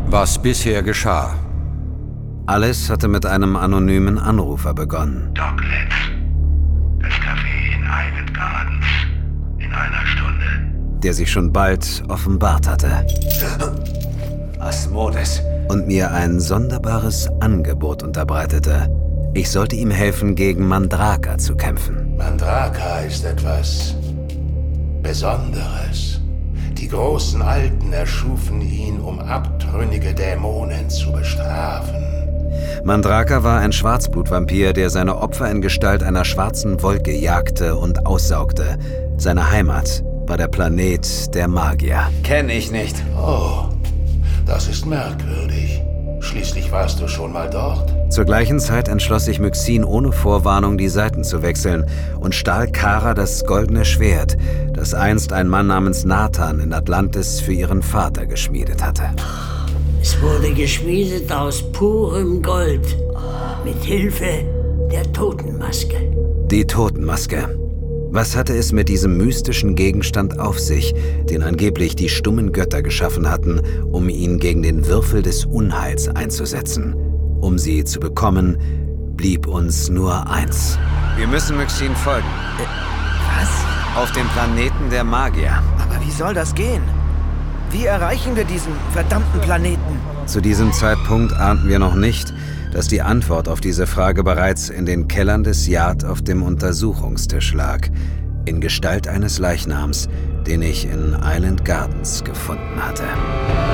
Was bisher geschah. Alles hatte mit einem anonymen Anrufer begonnen. Doc Letts. Das Café in Island Gardens. In einer Stunde. Der sich schon bald offenbart hatte. Asmodes. Und mir ein sonderbares Angebot unterbreitete. Ich sollte ihm helfen, gegen Mandraka zu kämpfen. Mandraka ist etwas Besonderes. Die großen Alten erschufen ihn, um abtrünnige Dämonen zu bestrafen. Mandraka war ein Schwarzblutvampir, der seine Opfer in Gestalt einer schwarzen Wolke jagte und aussaugte. Seine Heimat war der Planet der Magier. Kenn ich nicht. Oh, das ist merkwürdig. Schließlich warst du schon mal dort. Zur gleichen Zeit entschloss sich Myxin ohne Vorwarnung, die Seiten zu wechseln und stahl Kara das goldene Schwert, das einst ein Mann namens Nathan in Atlantis für ihren Vater geschmiedet hatte. Es wurde geschmiedet aus purem Gold, mit Hilfe der Totenmaske. Die Totenmaske. Was hatte es mit diesem mystischen Gegenstand auf sich, den angeblich die stummen Götter geschaffen hatten, um ihn gegen den Würfel des Unheils einzusetzen? Um sie zu bekommen, blieb uns nur eins. Wir müssen Myxin folgen. Was? Auf dem Planeten der Magier. Aber wie soll das gehen? Wie erreichen wir diesen verdammten Planeten? Zu diesem Zeitpunkt ahnten wir noch nicht, dass die Antwort auf diese Frage bereits in den Kellern des Yard auf dem Untersuchungstisch lag, in Gestalt eines Leichnams, den ich in Island Gardens gefunden hatte.